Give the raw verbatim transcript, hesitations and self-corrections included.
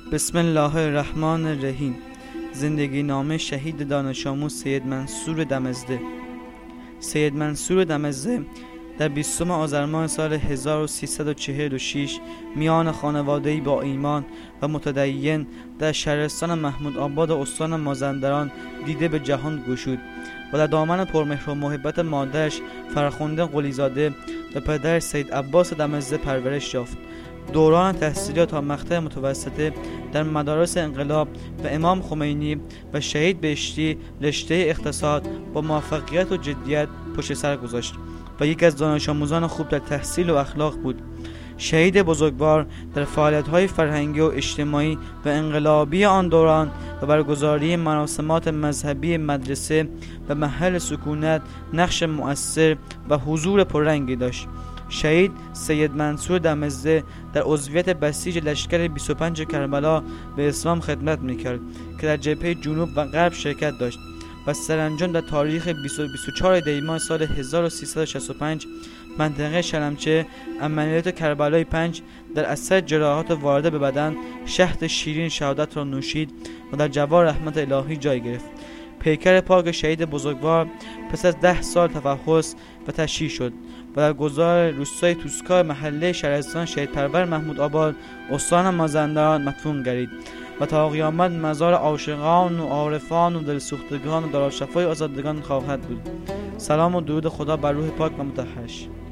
بسم الله الرحمن الرحیم. زندگی نامه شهید دانش آموز سید منصور دمزده. سید منصور دمزده در بیستم آذر ماه سال هزار و سیصد و چهل و شش میان خانواده‌ای با ایمان و متدین در شهرستان محمود آباد استان مازندران دیده به جهان گشود و در دامن پرمهر و محبت مادرش فرخنده قلیزاده و پدر سید عباس دمزده پرورش یافت. دوران تحصیلی تا مقطع متوسطه در مدارس انقلاب و امام خمینی و شهید بهشتی رشته اقتصاد با موفقیت و جدیت پشت سر گذاشت و یک از دانش آموزان خوب در تحصیل و اخلاق بود. شهید بزرگوار در فعالیت‌های فرهنگی و اجتماعی و انقلابی آن دوران و برگزاری مراسمات مذهبی مدرسه و محل سکونت نقش مؤثر و حضور پررنگی داشت. شهید سید منصور دمزده در عضویت بسیج لشکر بیست و پنج کربلا به اسلام خدمت می‌کرد که در جبهه جنوب و غرب شرکت داشت و سرانجام در تاریخ بیست و چهار دی ماه سال هزار و سیصد و شصت و پنج منطقه شلمچه عملیات کربلای پنج در اثر جراحات وارده به بدن شهد شیرین شهادت را نوشید و در جوار رحمت الهی جای گرفت. پیکر پاک شهید بزرگوار پس از ده سال تفحص و تشییع شد و در گذار روستای توسکا محله شهرستان شهید پرور محمود آباد استان مازندران مدفون گردید و تا قیامت مزار عاشقان و عارفان و دلسوختگان و دارالشفای آزادگان خواهد بود. سلام و درود خدا بر روح پاک و مطهرش.